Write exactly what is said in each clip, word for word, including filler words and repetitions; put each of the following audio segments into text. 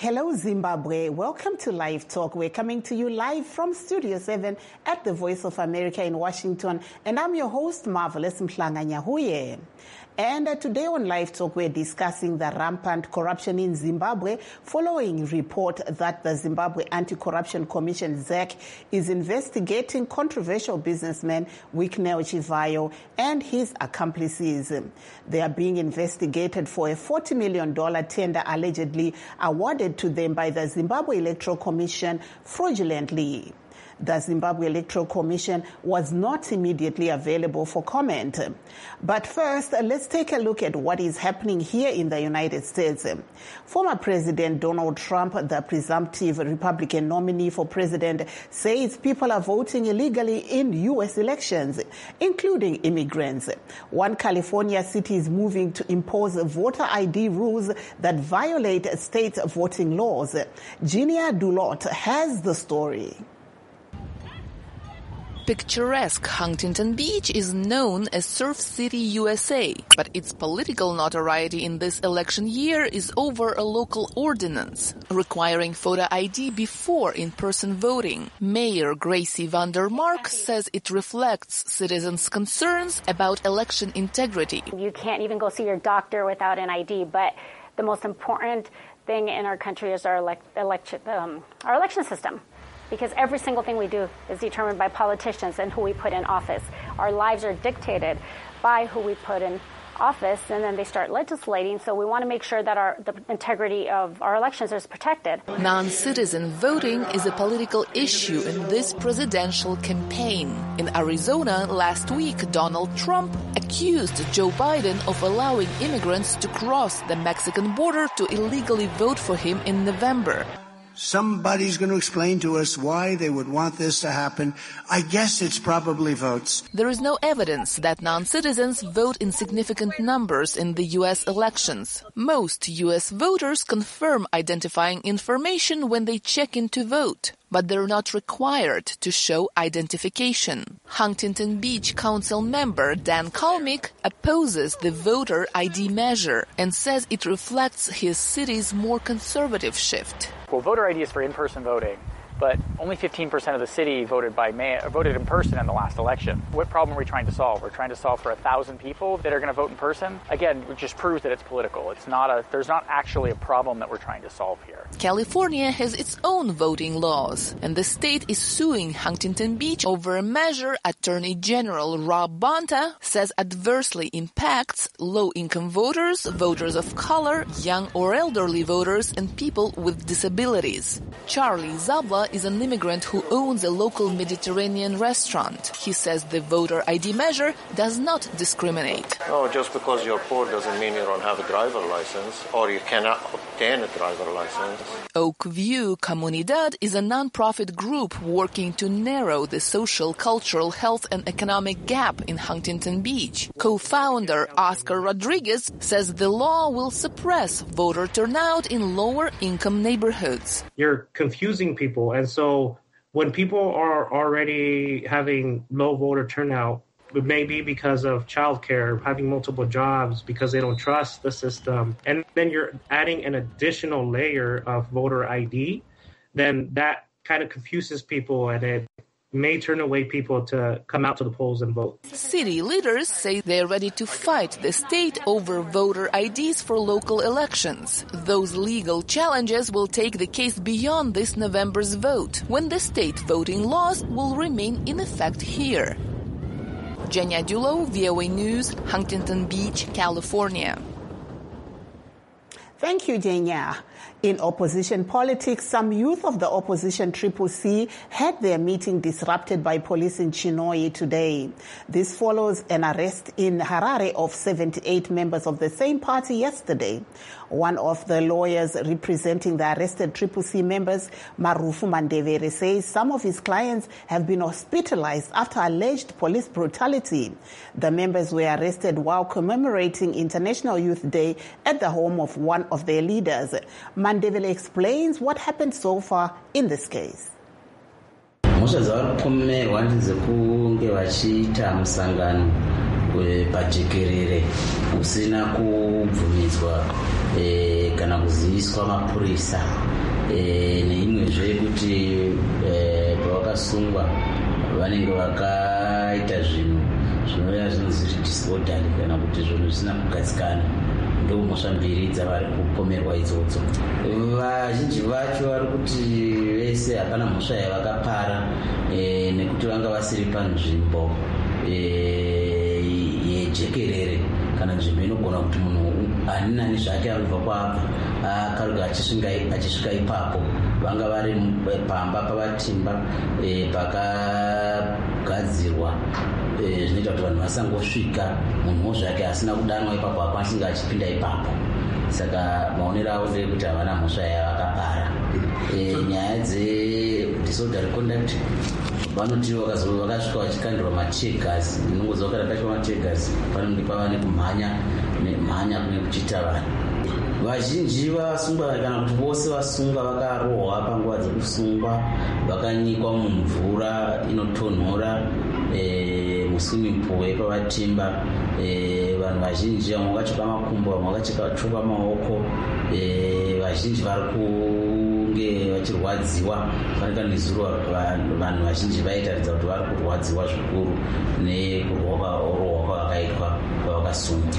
Hello, Zimbabwe. Welcome to Live Talk. We're coming to you live from Studio seven at the Voice of America in Washington. And I'm your host, Marvelous Mhlanga-Nyahuye. And uh, today on Live Talk, we're discussing the rampant corruption in Zimbabwe following a report that the Zimbabwe Anti-Corruption Commission, Z A C, is investigating controversial businessman Winnie Chivayo and his accomplices. They are being investigated for a forty million dollars tender allegedly awarded to them by the Zimbabwe Electoral Commission fraudulently. The Zimbabwe Electoral Commission was not immediately available for comment. But first, let's take a look at what is happening here in the United States. Former President Donald Trump, the presumptive Republican nominee for president, says people are voting illegally in U S elections, including immigrants. One California city is moving to impose voter I D rules that violate state voting laws. Genia Dulot has the story. Picturesque Huntington Beach is known as Surf City, U S A, but its political notoriety in this election year is over a local ordinance requiring photo I D before in-person voting. Mayor Gracie Vandermark says it reflects citizens' concerns about election integrity. You can't even go see your doctor without an I D, but the most important thing in our country is our elect- election, um, our election system. Because every single thing we do is determined by politicians and who we put in office. Our lives are dictated by who we put in office, and then they start legislating. So we want to make sure that our the integrity of our elections is protected. Non-citizen voting is a political issue in this presidential campaign. In Arizona, last week, Donald Trump accused Joe Biden of allowing immigrants to cross the Mexican border to illegally vote for him in November. Somebody's going to explain to us why they would want this to happen. I guess it's probably votes. There is no evidence that non-citizens vote in significant numbers in the U S elections. Most U S voters confirm identifying information when they check in to vote, but they're not required to show identification. Huntington Beach Council member Dan Kalmick opposes the voter I D measure and says it reflects his city's more conservative shift. Well, voter I D is for in-person voting, but only fifteen percent of the city voted by mail, voted in person in the last election. What problem are we trying to solve? We're trying to solve for a thousand people that are going to vote in person. Again, it just proves that it's political. It's not a. There's not actually a problem that we're trying to solve here. California has its own voting laws, and the state is suing Huntington Beach over a measure Attorney General Rob Bonta says adversely impacts low-income voters, voters of color, young or elderly voters, and people with disabilities. Charlie Zabla is an immigrant who owns a local Mediterranean restaurant. He says the voter I D measure does not discriminate. No, just because you're poor doesn't mean you don't have a driver license or you cannot obtain a driver license. Oak View Comunidad is a non-profit group working to narrow the social, cultural, health, and economic gap in Huntington Beach. Co-founder Oscar Rodriguez says the law will suppress voter turnout in lower-income neighborhoods. You're confusing people, and so when people are already having low voter turnout, it may be because of childcare, having multiple jobs, because they don't trust the system, and then you're adding an additional layer of voter I D, then that kind of confuses people, and it may turn away people to come out to the polls and vote. City leaders say they're ready to fight the state over voter I Ds for local elections. Those legal challenges will take the case beyond this November's vote, when the state voting laws will remain in effect here. Genia Dulot, V O A News, Huntington Beach, California. Thank you, Genia. In opposition politics, some youth of the opposition Triple C had their meeting disrupted by police in Chinhoyi today. This follows an arrest in Harare of seventy-eight members of the same party yesterday. One of the lawyers representing the arrested Triple C members, Marufu Mandevere, says some of his clients have been hospitalized after alleged police brutality. The members were arrested while commemorating International Youth Day at the home of one of their leaders. Mandevere explains what happened so far in this case. pajekerere usina kubvumidzwa kana kuziviswa mapurisa neimwezve kuti pavakasungwa vanenge vakaita zvinhu zvinoreva zvinonzi disorderly kana kuti zvinhu zvisina kugadzikana. Ndomhosva mbiri dzavari kupomerwa idzodzo. Vazhinji vacho vari kuti vese hapana mhosva yavakapara nekuti vanga vasiri panzvimbo yejekerere kana nzvimbo inogona kuti munhu ani nani zvake anobva kwaabva akaruka achisvika ipapo. Vanga vari pamba pavatimba pakagadzirwa zvinoita kuti vanhu vasangosvika munhuwo zvake asina kudanwa ipapo akwanisika achipinda ipapo. Saka maonero avo ndeyekuti havana mhosva yavakapara. Nyaya dzedisorderly conduct vanoti vakasvika vachikandirwa mategas, inongodza vakadakashwa mategas panenge pava nekumhanya nemhanya kune kuchiita vanhu. Vazhinji vasungwa kana kuti vose vasungwa vakarohwa panguva dzekusungwa, vakanyikwa mumvura inotonhora muswimming pool yepavatimba. Vanhu vazhinji vamwe vakachoka makumbo, vamwe vakachoka maoko. Vazhinji vari kunge vachirwadziwa fanika nezuro. Vanhu vazhinji vaitaridza kuti vari kurwadziwa zvikuru nekurohwa kwavakaitwa kwavakasungwa.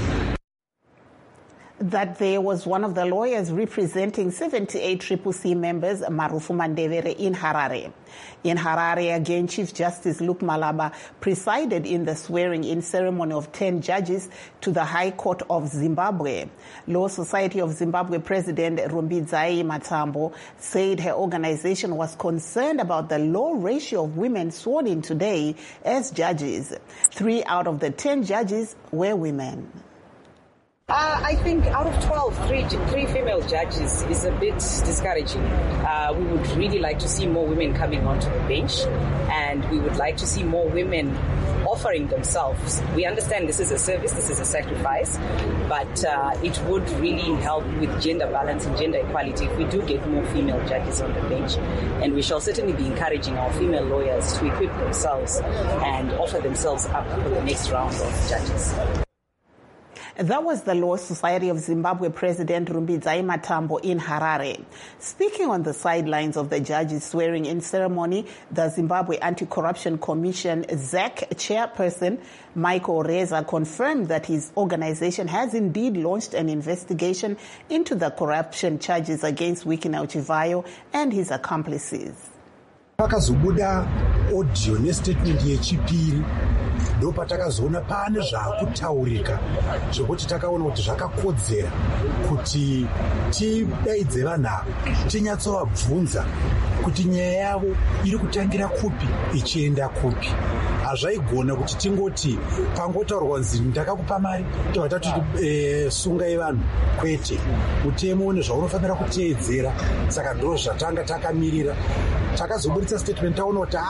That there was one of the lawyers representing seventy-eight C C C members, Marufu Mandebere, in Harare. In Harare, again, Chief Justice Luke Malaba presided in the swearing-in ceremony of ten judges to the High Court of Zimbabwe. Law Society of Zimbabwe President Rumbidzai Matambo said her organization was concerned about the low ratio of women sworn in today as judges. Three out of the ten judges were women. Uh, I think out of twelve, three, three female judges is a bit discouraging. Uh, we would really like to see more women coming onto the bench, and we would like to see more women offering themselves. We understand this is a service, this is a sacrifice, but uh, it would really help with gender balance and gender equality if we do get more female judges on the bench. And we shall certainly be encouraging our female lawyers to equip themselves and offer themselves up for the next round of judges. That was the Law Society of Zimbabwe President Rumbidzai Matambo in Harare. Speaking on the sidelines of the judges' swearing-in ceremony, the Zimbabwe Anti-Corruption Commission Z A C chairperson Michael Reza confirmed that his organization has indeed launched an investigation into the corruption charges against Wikina Chivayo and his accomplices. Pakazobuda audio nestatement yechipiri ndo patakazoona pane zvakutaurika zvekuti takaona kuti zvakakodzera kuti tidaidze vanhu ava tinyatsovabvunza kuti nyaya yavo iri kutangira kupi ichienda kupi. Hazvaigona kuti tingoti pangotaurwa nzi ndakakupa mari tobva tati e, sungai vanhu, kwete. Utemo une zvaunofanira kuteedzera. Saka ndo zvatanga takamirira. Takazoburitsa statement taona kuti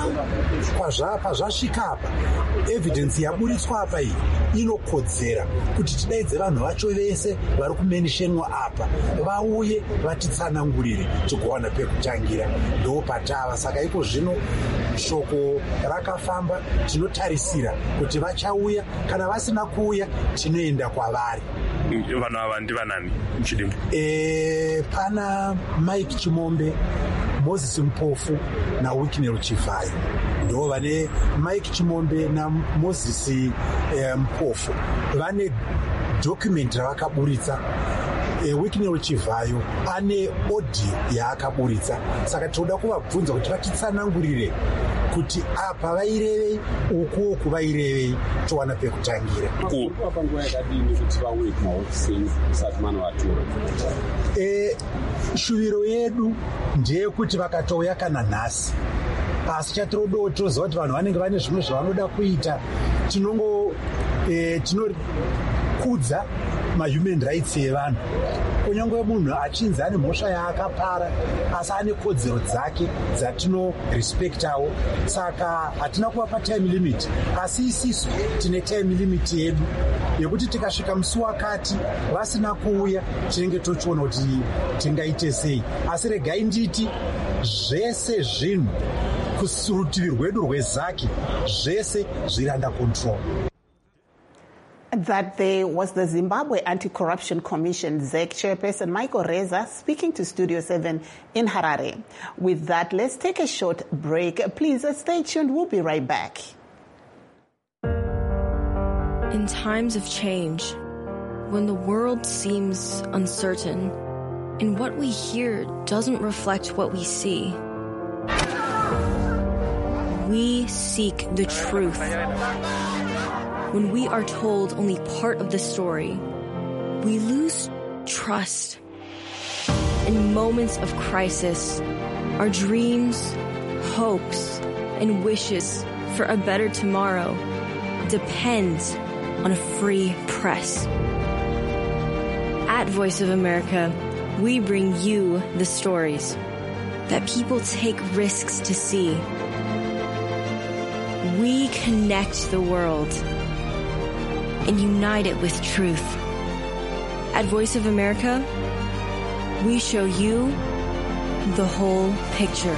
pazvasvika apa evidence yaburitswa apa iyi inokodzera kuti tidaidze vanhu vacho vese vari kumenishenwa apa vauye vatitsanangurire tigowana pekutangira. Ndo patava. Saka iko zvino shoko rakafamba, tinotarisira kuti vachauya. Kana vasina kuuya tinoenda kwavari. Vanhu ava ndivanani muchidimbu? E, pana Mike Chimombe, Moses Mpofu na Wikina Chivayo. Ndo vane Mike Chimombe na Moses eh, Mpofu vane document ravakaburitsa. E, Wikina Chivayo ane audio yaakaburitsa. Saka tinoda kuvabvunza kuti vatitsanangurire kuti apa vairevei uku uku vairevei towana pekutangira. Panguva yakadini kuti vauye kumahofisini kusati mana vatora? E, shuviro yedu ndeyekuti vakatouya kana nhasi, asi chatirodo toziva kuti vanhu vanenge vane zvimwe zvavanoda kuita. Tinongo e, tinokudza mahuman rights evanhu. Kunyange munhu achinzi ane mhosva yaakapara asi ane kodzero dzake dzatinorespektawo. Saka hatina kuvapa time limit, asi isisu tine time limit yedu yekuti tikasvika musi wakati vasina kuuya tinenge tochiona kuti tingaite sei. Asi regai nditi zvese zvinhu kurutivi rwedu rwezaki zvese zviri under control. That there was the Zimbabwe Anti-Corruption Commission, Z E C chairperson Michael Reza speaking to Studio seven in Harare. With that, let's take a short break. Please stay tuned. We'll be right back. In times of change, when the world seems uncertain and what we hear doesn't reflect what we see, we seek the truth. When we are told only part of the story, we lose trust. In moments of crisis, our dreams, hopes, and wishes for a better tomorrow depend on a free press. At Voice of America, we bring you the stories that people take risks to see. We connect the world and unite it with truth. At Voice of America, we show you the whole picture.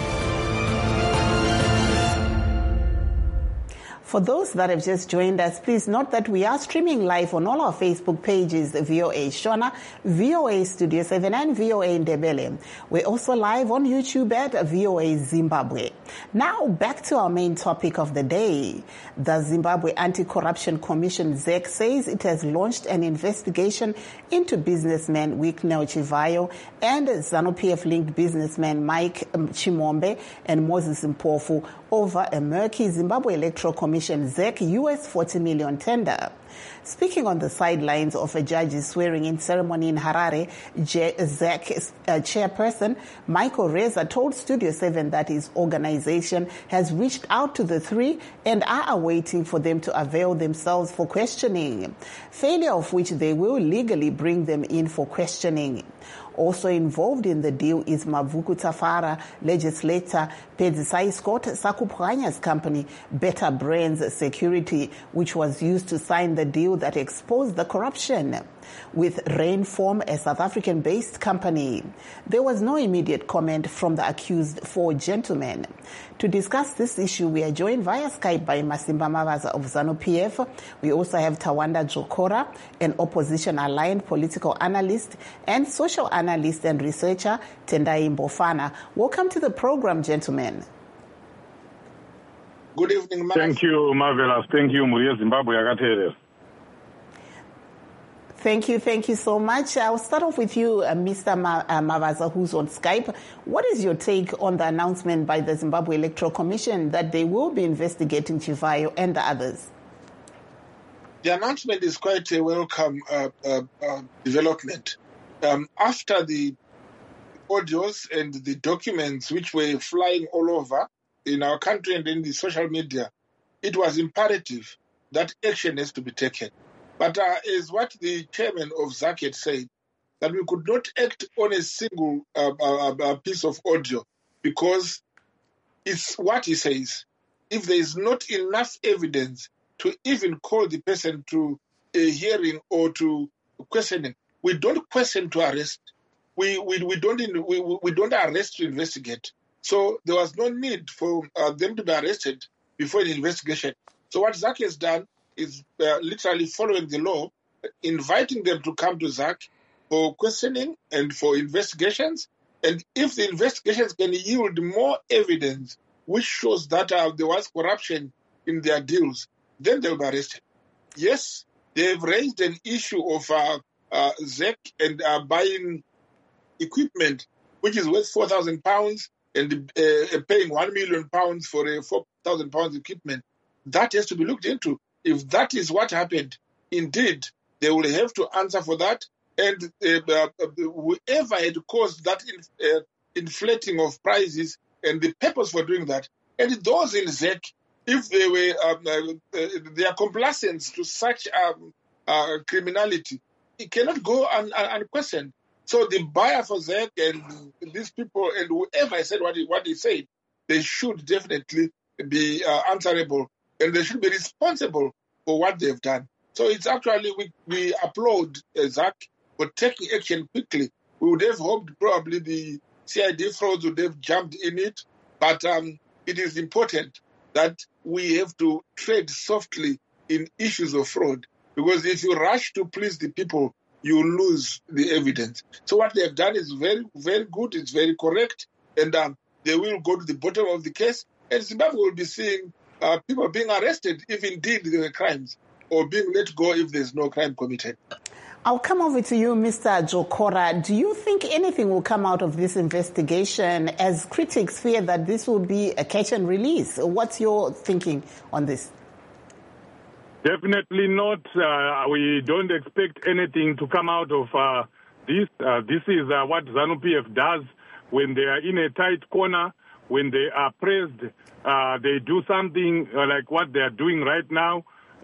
For those that have just joined us, please note that we are streaming live on all our Facebook pages, V O A Shona, V O A Studio seven, and V O A Ndebele. We're also live on YouTube at V O A Zimbabwe. Now, back to our main topic of the day. The Zimbabwe Anti-Corruption Commission, Z E C, says it has launched an investigation into businessman Wicknell Chivayo and ZANU-P F-linked businessman Mike Chimombe and Moses Mpofu over a murky Zimbabwe Electoral Commission Z E C U S forty million tender. Speaking on the sidelines of a judge's swearing-in ceremony in Harare, Z E C uh, chairperson Michael Reza told Studio seven that his organization has reached out to the three and are awaiting for them to avail themselves for questioning, failure of which they will legally bring them in for questioning. Also involved in the deal is Mavuku Tafara legislator Pedzisai Scott Sakupranya's company Better Brands Security, which was used to sign the deal that exposed the corruption. With Rainform, a South African-based company. There was no immediate comment from the accused four gentlemen. To discuss this issue, we are joined via Skype by Masimba Mavaza of ZANU-P F. We also have Tawanda Jokora, an opposition-aligned political analyst, and social analyst and researcher Tendai Mbofana. Welcome to the program, gentlemen. Good evening, Marvelous. Thank you, Marvelous. Thank you, Muria Zimbabwe. Thank you. Thank you so much. I'll start off with you, uh, Mister Ma- uh, Mavaza, who's on Skype. What is your take on the announcement by the Zimbabwe Electoral Commission that they will be investigating Chivayo and the others? The announcement is quite a welcome uh, uh, uh, development. Um, after the audios and the documents which were flying all over in our country and in the social media, it was imperative that action has to be taken. But uh, as what the chairman of Z A C had said, that we could not act on a single uh, uh, uh, piece of audio because it's what he says. If there is not enough evidence to even call the person to a hearing or to questioning, we don't question to arrest. We we we don't we we don't arrest to investigate. So there was no need for uh, them to be arrested before the investigation. So what Z A C has done is uh, literally following the law, inviting them to come to Z A C for questioning and for investigations. And if the investigations can yield more evidence which shows that uh, there was corruption in their deals, then they'll be arrested. Yes, they've raised an issue of uh, uh, Z E C and uh, buying equipment which is worth four thousand pounds and uh, paying one million pounds for a four thousand pounds equipment. That has to be looked into. If that is what happened, indeed, they will have to answer for that. And uh, uh, whoever had caused that in, uh, inflating of prices and the purpose for doing that, and those in Z E C, if they were um, uh, uh, their complacence to such um, uh, criminality, it cannot go un- un- unquestioned. So the buyer for Z E C and these people and whoever said what he, what he said, they should definitely be uh, answerable. And they should be responsible for what they've done. So it's actually, we, we applaud uh, Z A C for taking action quickly. We would have hoped probably the C I D frauds would have jumped in it, but um, it is important that we have to tread softly in issues of fraud. Because if you rush to please the people, you lose the evidence. So what they have done is very, very good. It's very correct. And um, they will go to the bottom of the case. And Zimbabwe will be seeing uh, people being arrested if indeed there were crimes, or being let go if there's no crime committed. I'll come over to you, Mister Jokora. Do you think anything will come out of this investigation, as critics fear that this will be a catch and release? What's your thinking on this? Definitely not. Uh, we don't expect anything to come out of uh, this. Uh, this is uh, what ZANU-P F does when they are in a tight corner, when they are pressed. Uh, they do something uh, like what they are doing right now.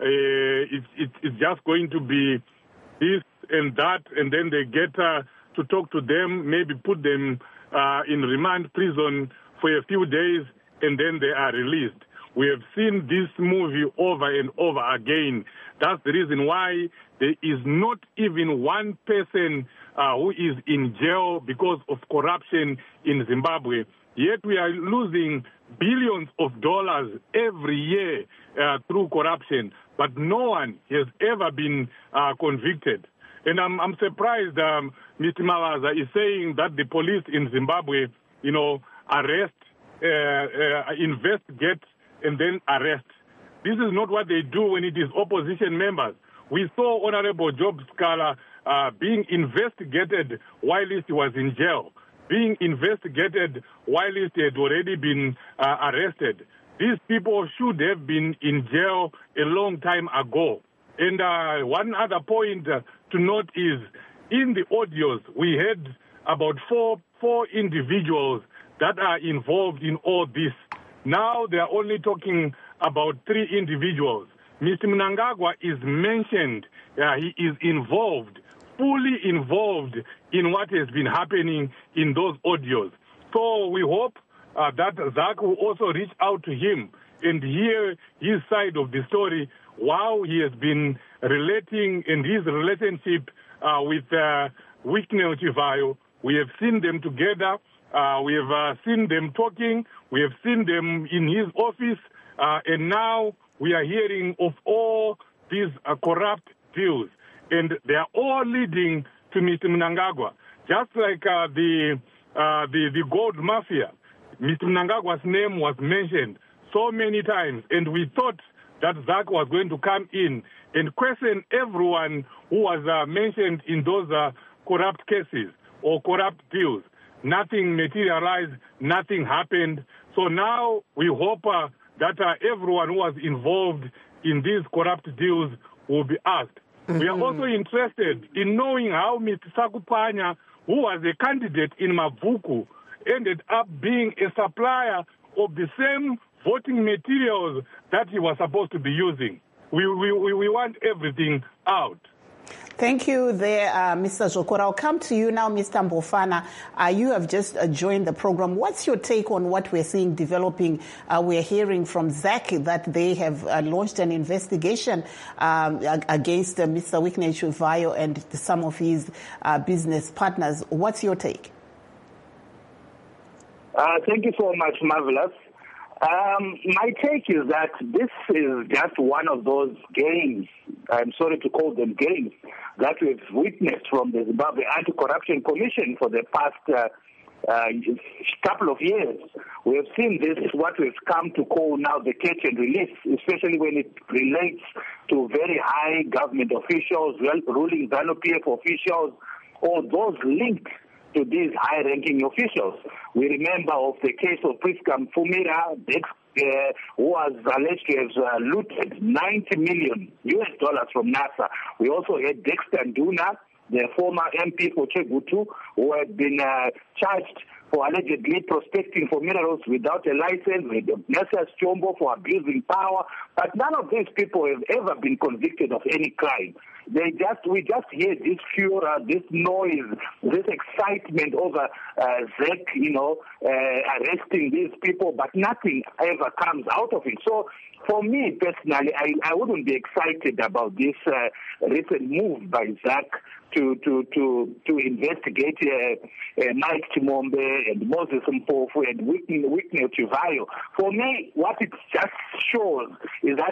Uh, it's, it's, it's just going to be this and that, and then they get uh, to talk to them, maybe put them uh, in remand prison for a few days, and then they are released. We have seen this movie over and over again. That's the reason why there is not even one person uh, who is in jail because of corruption in Zimbabwe. Yet we are losing billions of dollars every year uh, through corruption, but no one has ever been uh, convicted. And I'm, I'm surprised um, Mister Malaza is saying that the police in Zimbabwe, you know, arrest, uh, uh, investigate, and then arrest. This is not what they do when it is opposition members. We saw Honorable Job Scala uh, being investigated while he was in jail, being investigated while he had already been uh, arrested. These people should have been in jail a long time ago. And uh, one other point uh, to note is, in the audios, we had about four, four individuals that are involved in all this. Now they are only talking about three individuals. Mister Mnangagwa is mentioned. Uh, he is involved, fully involved in what has been happening in those audios. So we hope uh, that Zak will also reach out to him and hear his side of the story, while he has been relating in his relationship uh, with uh, Wicknell Chivayo. We have seen them together. Uh, we have uh, seen them talking. We have seen them in his office. Uh, and now we are hearing of all these uh, corrupt deals. And they are all leading to Mister Mnangagwa. Just like uh, the, uh, the, the gold mafia, Mister Mnangagwa's name was mentioned so many times. And we thought that Zak was going to come in and question everyone who was uh, mentioned in those uh, corrupt cases or corrupt deals. Nothing materialized, nothing happened. So now we hope uh, that uh, everyone who was involved in these corrupt deals will be asked. Mm-hmm. We are also interested in knowing how Mister Sakupanya, who was a candidate in Mavuku, ended up being a supplier of the same voting materials that he was supposed to be using. We, we, we want everything out. Thank you there, uh, Mister Jokora. I'll come to you now, Mister Mbofana. Uh, you have just uh, joined the program. What's your take on what we're seeing developing? Uh, we're hearing from Zak that they have uh, launched an investigation um, against uh, Mister Wicknell Chivayo and some of his uh, business partners. What's your take? Uh, thank you so much, Marvelous. Um, my take is that this is just one of those games, I'm sorry to call them games, that we've witnessed from the Zimbabwe Anti-Corruption Commission for the past uh, uh, couple of years. We have seen this, what we've come to call now the catch and release, especially when it relates to very high government officials, ruling ZANU-P F officials, or those linked to these high-ranking officials. We remember of the case of Priska Mfumira, Dex, uh, who was alleged to have uh, looted ninety million U S dollars from NASA. We also had Dexter Nduna, the former M P for Chegutu, who had been uh, charged for allegedly prospecting for minerals without a license, with Nessa Chombo for abusing power. But none of these people have ever been convicted of any crime. They just, we just hear this furor, this noise, this excitement over uh, Zak, you know, uh, arresting these people, but nothing ever comes out of it. So, for me personally, I, I wouldn't be excited about this uh, recent move by Zak to to to to investigate uh, uh, Mike Chimombe and Moses Mpofu and Wicknell Chivayo. For me, what it just shows is that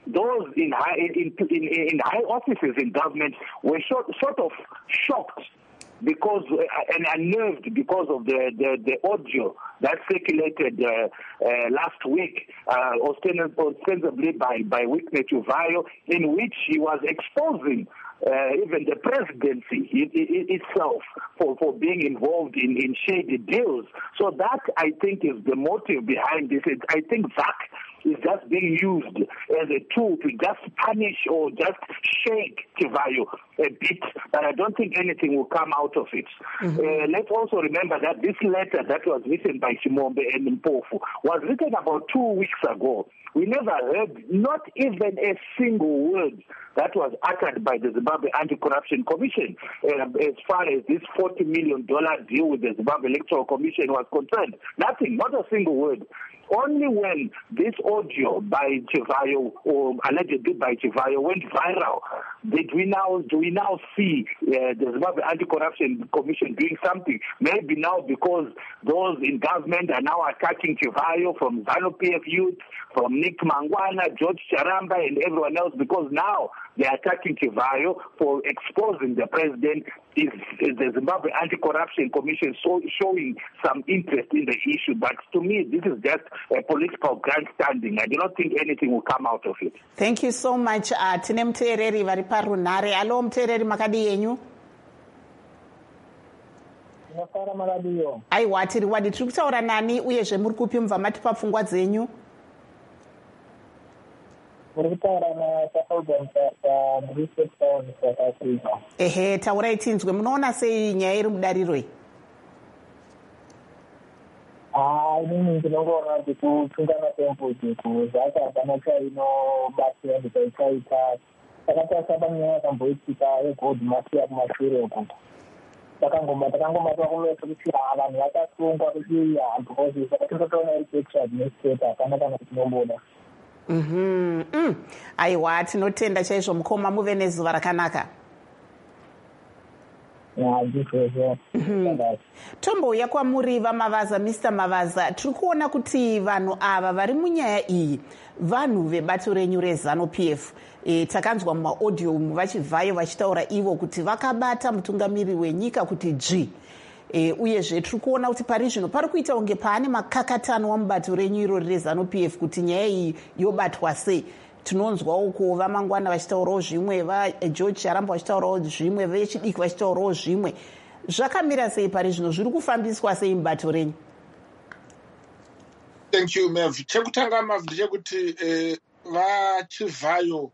those in high in in, in high offices in government were sort, sort of shocked because uh, and unnerved because of the, the, the audio that circulated uh, uh, last week, uh, ostensibly by, by Witness Chivayo, in which he was exposing uh, even the presidency it, it, itself for, for being involved in, in shady deals. So that, I think, is the motive behind this. It, I think Z A C is just being used as a tool to just punish or just shake Chivayo a bit, but I don't think anything will come out of it. Mm-hmm. Uh, let's also remember that this letter that was written by Chimombe and Mpofu was written about two weeks ago. We never heard not even a single word that was uttered by the Zimbabwe Anti-Corruption Commission uh, as far as this forty million dollars deal with the Zimbabwe Electoral Commission was concerned. Nothing, not a single word. Only when this audio by Chivayo, or allegedly by Chivayo, went viral, did we now do we now see uh, the Zimbabwe Anti-Corruption Commission doing something. Maybe now because those in government are now attacking Chivayo, from ZANU-P F Youth, from Nick Mangwana, George Charamba, and everyone else, because now they are attacking Chivayo for exposing the president. Is, is the Zimbabwe Anti-Corruption Commission so, showing some interest in the issue? But to me, this is just a political grandstanding. I do not think anything will come out of it. Thank you so much. Uh, tine muteereri vari parunhare. Alo muteereri makadi yenyu? Aiwa, tiri wadi tiri kutaura nani uyezve muri kupi mubva matipa pfungwa dzenyu? Ehe, taurai tinzwe. Munoona sei nyaya iri mudariroi? Ah, inini ndinongoona kuti kutsungana kwemvudzi kuzaka hapana chainobatsira ndikaikaita takatarisa panyaya yakamboitika yegold mafia kumashure uku takangoma takangomatwa kumeso kuti vanhu vakasungwa kuti because saka tingotoona iri picture nestate hapana kana tinomboda. Mhm. Mm. Aiwa, tinotenda chaizvo mukoma, muve nezuva rakanaka. Mm-hmm. Tombouya kwamuri vaMavaza, Mister Mavaza, tiri kuona kuti vanhu ava vari munyaya iyi vanhu vebato renyu reZANU-P F. E, takanzwa mumaaudio vachibvayo vachitaura ivo kuti vakabata mutungamiri wenyika kuti dzvi. E, uyezve tiri kuona kuti pari zvino pari kuita kunge paane makakatano wamubato renyu irori reZANU-P F kuti nyaya iyi yobatwa sei. Tinonzwa uko vaMangwana vachitaurawo zvimwe, vaGeorge Charamba vachitaurawo zvimwe, vechidiki vachitaurawo zvimwe. Zvakamira sei pari zvino, zviri kufambiswa sei mubato renyu? Thank you, Mev. Chekutanga Mav ndechekuti eh, vaChivayo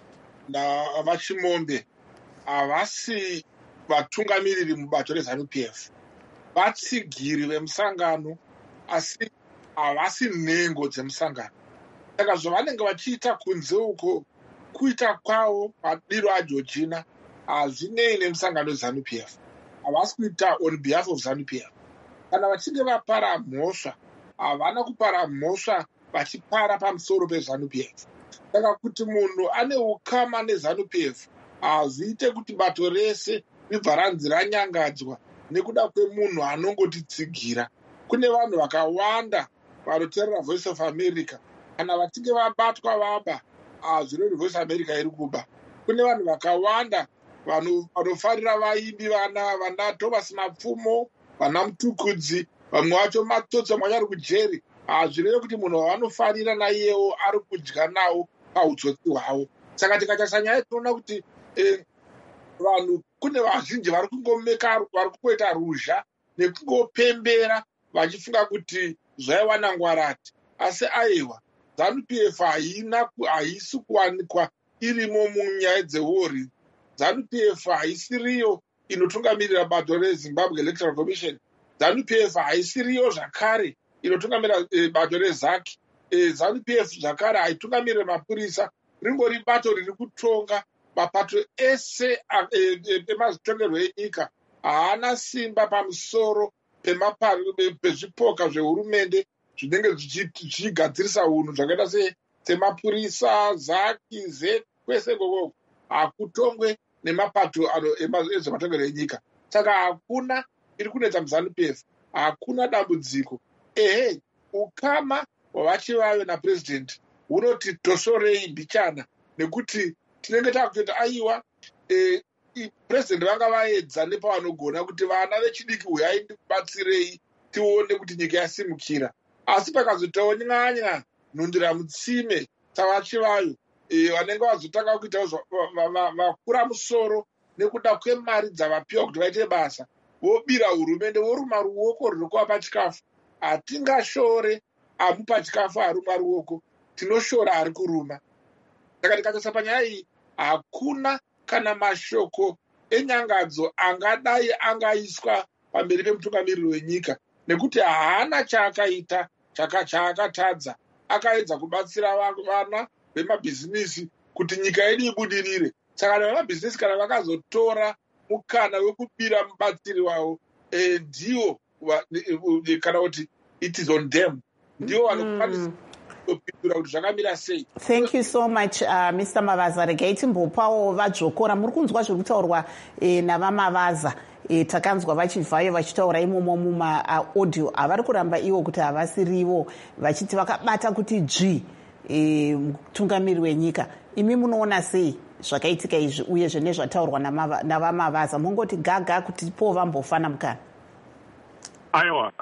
navachimombe havasi vatungamiriri mubato reZANU-P F. Vatsigiri vemusangano, asi havasi nhengo dzemusangano. Saka zvavanenge vachiita kunze uko kuita kwavo madiro aGeorgina hazvinei nemusangano weZANU-P F. Havasi kuita on behalf of ZANU-P F. Kana vachinge vapara mhosva, havana kupara mhosva vachipara pamusoro peZANU-P F. Saka kuti munhu ane ukama neZANU-P F hazviite kuti bato rese ribva ranzi ranyangadzwa nekuda kwemunhu anongotitsigira. Kune vanhu vakawanda vanoteerera Voice of America. Kana vachinge vabatwa vaba hazvirori Voice America iri kuba. Kune vanhu vakawanda vanofarira vaimbi vana vana Thomas Mapfumo, vana Mutukudzi, vamwe vacho matsotso mwanyari kujeri. Hazvirevi kuti munhu wavanofarira naiyewo ari kudya nawo pautsotsi hwavo. Saka tikatarisa nyaya tinoona kuti eh, vanhu kune vazhinji vari kungomeka vari kungoita ruzha nekungopembera vachifunga kuti zvaiwana ngwarati. Asi aiwa, ZANU-P F haina haisi kuwanikwa irimo munyaya dzewori. ZANU-P F haisiriyo inotungamirira bato reZimbabwe Electoral Commission. ZANU-P F haisiriyo zvakare inotungamirira eh, bato reZ A C. Eh, ZANU-P F zvakare haitungamirira mapurisa. Ringori bato riri kutonga mapato ese ematongerwo enyika. Haana simba pamusoro pezvipoka zvehurumende zvinenge zvichigadzirisa unhu zvakaita semapurisa, zaki, zek, kwese kokoko hakutongwe nemapato ezvematongerwo enyika. Saka hakuna iri kunetsa muZANU-P F, hakuna dambudziko. Ehe, ukama hwavachivayo napresident hunoti tosorei mbichana, nekuti tinenge takutoti aiwa eh, president vanga vaedza nepavanogona kuti vana vechidiki uyai ndibatsirei tione kuti nyika yasimukira, asi pakazotonyanya nhundira mutsime tavachivayo vanenge vazotanga kuita vakura musoro nekuda kwemari dzavapiwa kuti vaite basa, vobira hurumende voruma ruoko ruri kuvapa chikafu. Hatingashore amupa chikafu aruma ruoko, tinoshora ari kuruma. Saka tikatosa panyaya iyi hakuna kana mashoko enyangadzo angadai angaiswa pamberi pemutungamiriri wenyika, nekuti haana chaakaita chaakatadza. Akaedza kubatsira vana vemabhizinisi kuti nyika yedu ibudirire. Saka vemabhizinisi kana vakazotora mukana wekubira mubatsiri wavo, eh, ndiwo kana kuti it is on them, ndiwo vanokwanisa kupindura kuti zvakamira sei. Thank you so much uh, Mister Mavaza. Regai timbopawo vadzokora. Muri kunzwa zviri kutaurwa eh, navamavaza. E, takanzwa vachibvayo vachitaura imomo mumaaudio avari kuramba ivo kuti havasirivo, vachiti vakabata kuti dzvi e, mutungamiri wenyika. Imi munoona sei zvakaitika izvi uye zvine zvataurwa navamavaza? Mungoti gaga kuti po vambofana mukana. Aiwa,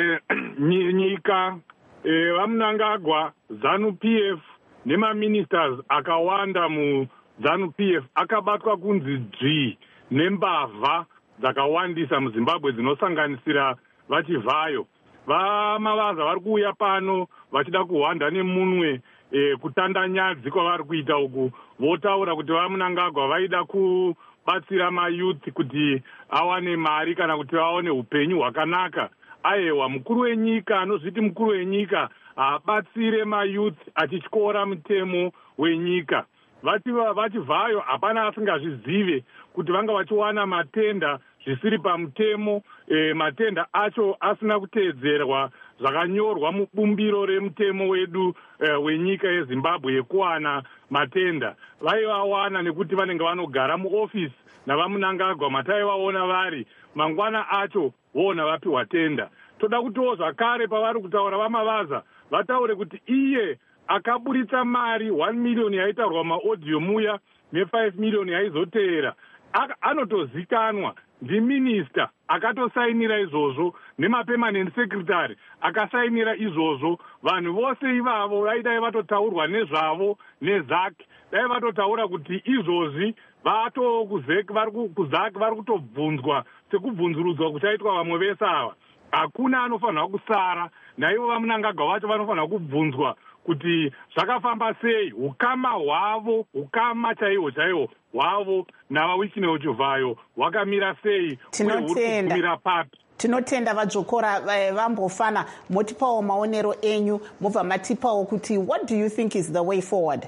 nyika vamunangagwa ZANU P F nemaministers akawanda muZANU P F akabatwa kunzi dzvi nembavha dzakawandisa muZimbabwe dzinosanganisira vachivhayo. Vamavaza vari kuuya pano vachida kuhwanda nemunwe e, kutanda nyadzi kwavari kuita uku. Votaura kuti vamunangagwa vaida kubatsira mayuthi kuti awane mari kana kuti awane upenyu hwakanaka. Aiwa, mukuru wenyika anozviti mukuru wenyika abatsire mayuthi achityora mutemo wenyika. Vachivhayo hapana asingazvizive kuti vanga vachiwana matenda zvisiri pamutemo, e, matenda acho asina kuteedzerwa zvakanyorwa mubumbiro remutemo wedu e, wenyika yeZimbabwe yekuwana matenda. Vaivawana nekuti vanenge vanogara muofisi navamunangagwa mataivaona vari, mangwana acho voona vapiwa tenda. Toda kutiwo zvakare pavari kutaura vamavaza vataure kuti iye akaburitsa mari one million yaitaurwa maaudio muya ne-five million yaizoteera. Anotozikanwa ndiminista akatosainira izvozvo nemapermanent secretary akasainira izvozvo. Vanhu vose ivavo vaidai vatotaurwa nezvavo nezaki, dai vatotaura kuti izvozvi vatokuzeki vari kutobvunzwa sekubvunzurudzwa kuchaitwa vamwe vese ava. Hakuna anofanirwa kusara, naivo vamunangagwa vacho vanofanirwa kubvunzwa kuti zvakafamba sei, ukama hwavo, ukama chaiwo chaiwo hwavo navawichine uchivhayo hwakamira sei uye huri kugumira papi. Tinotenda vadzokora vambofana, motipawo maonero enyu mobva matipawo kuti what do you think is the way forward?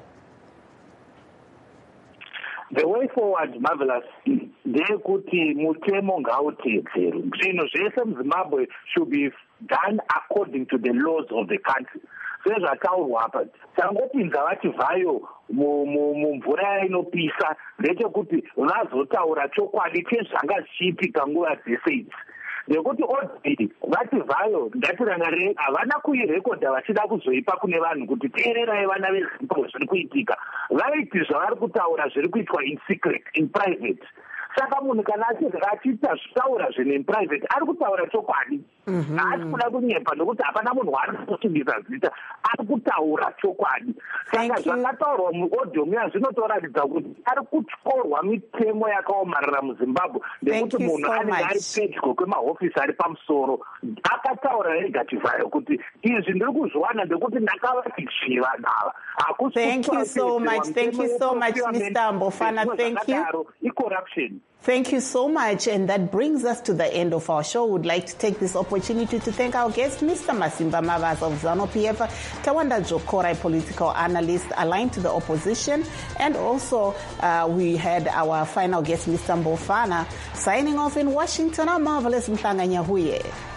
The way forward, Marvelous, ndeyekuti mutemo ngauteedzerwe. Zvinhu zvese muZimbabwe should be done according to the laws of the country. Sezvataurwa apa, tangopinza vachivhayo mumvura inopisa ndechekuti vazotaura chokwadi chezvanga zvichiitika nguva dzese idzi. Nekuti odhidi vachivhayo ngatirangarire havana kuirekodha vachida kuzoipa kune vanhu kuti teererai vana veZimbabwe zviri kuitika. Vaiti zvavari kutaura zviri kuitwa in secret, in private. Saka munhu kana achiita zvitaura zvinhu in private ari kutaura chokwadi. Haasi kuda kunyepa nokuti hapana munhu waari kusimbisa zita, ari kutaura chokwadi. Saka zvakataurwa muaudio muya zvinotoratidza kuti ari kutyorwa mitemo yakaomarara muZimbabwe nekuti munhu anenge ari pedyo kwemahofisi ari pamusoro. Akataura ega Chivhayo kuti izvi ndiri kuzviwana ndekuti ndakavati chiva nava. Thank you so much. Thank you so much, Mister Mbofana. Thank you. E-corruption. Thank you so much. And that brings us to the end of our show. We'd like to take this opportunity to thank our guest, Mister Masimba Mavaza of ZANU P F, Tawanda Dzokora, a political analyst aligned to the opposition. And also, uh, we had our final guest, Mister Mbofana, signing off in Washington. I'm Marvelous Mhlanga Nyahuye.